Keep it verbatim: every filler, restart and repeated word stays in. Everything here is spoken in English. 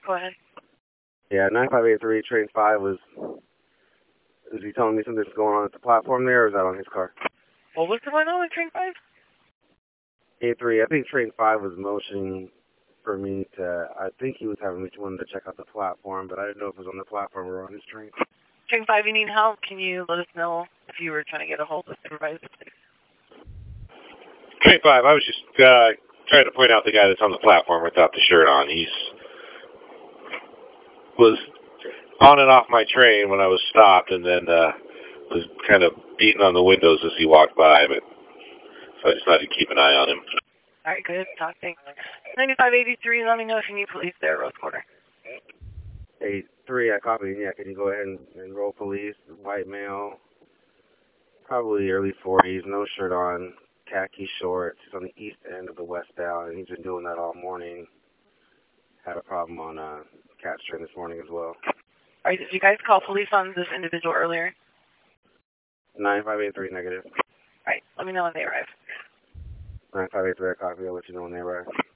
Go ahead. Yeah, nine five eight three, train five was, is he telling me something's going on at the platform there, or is that on his car? What was going on with train five? eight three, I think train five was motioning for me to, I think he was having me wanted to check out the platform, but I didn't know if it was on the platform or on his train. Train five, you need help? Can you let us know if you were trying to get a hold of the supervisor? Train five, I was just uh, trying to point out the guy that's on the platform without the shirt on. He's was on and off my train when I was stopped, and then uh, was kind of beating on the windows as he walked by, but so I just had to keep an eye on him. All right, good. Talk, thanks. ninety-five eighty-three, let me know if you need police there, Rose Quarter. eight three, I copy. Yeah, can you go ahead and, and roll police? White male, probably early forties, no shirt on, khaki shorts. He's on the east end of the westbound, and he's been doing that all morning. Had a problem on uh, Cat Street this morning as well. All right, did you guys call police on this individual earlier? nine five eight three, negative. All right, let me know when they arrive. nine five eight three, I copy. I'll let you know when they arrive.